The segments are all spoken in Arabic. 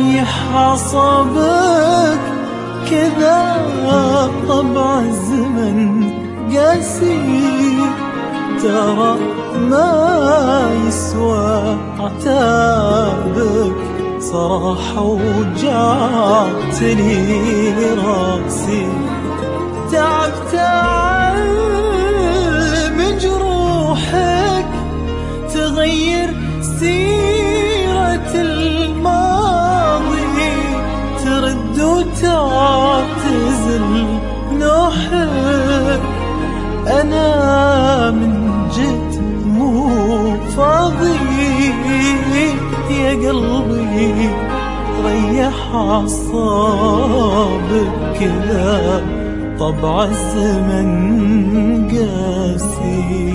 ريح أعصابك كذا طبع الزمن قاسي، ترى ما يسوى عتابك صراحة وجعتني راسي. تعبت أعلم جروحك تغير سيرة الماضي، ترد وتعتزل نوحك. أنا من جد مو فاضي يا قلبي، ريح أعصابك كذا طبع الزمن قاسي.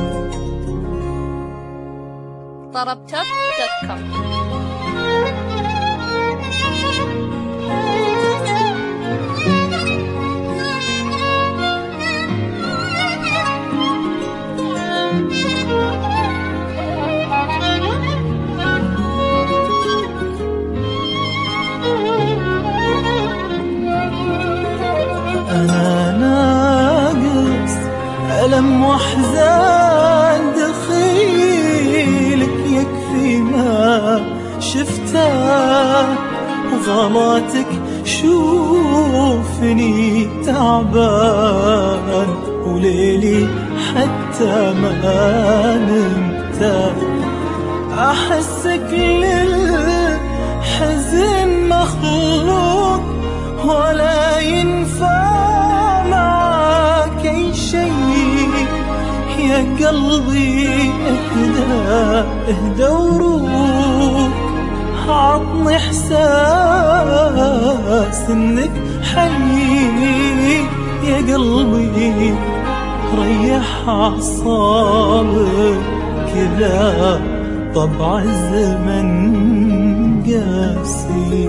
طربتوب.com. أنا ناقص ألم وأحزان دخيلك، يكفي ما شفته وغلاتك شوفني تعبان، وليلي حتى ما نمت. أحسك للحزن مخلوق ولا ينفع معاك أي شيء، يا قلبي اهدى وروح، عطني إحساس إنك حي يا قلبي، ريح أعصابك كذا طبع الزمن قاسي.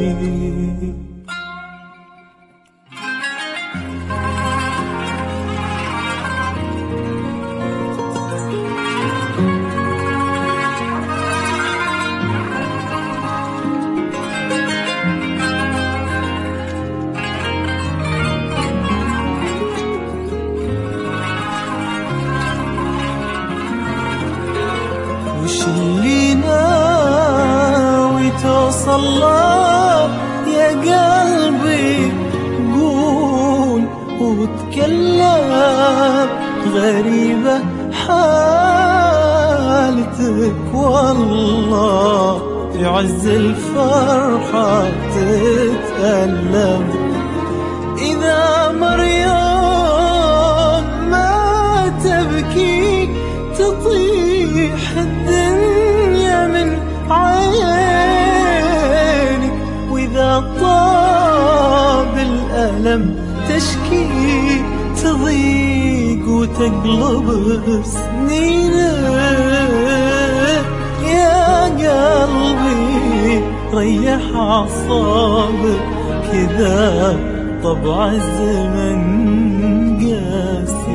وش اللي ناوي توصل له يا قلبي؟ قول وتكلم، غريبة حالتك والله، في عز الفرحة تتألم. إذا مريم ما تبكي تطيح الدنيا من عينك، وإذا طاب الألم تشكي تضيق وتقلب سنينك. يا قلبي ريح أعصابك كذا طبع الزمن قاسي.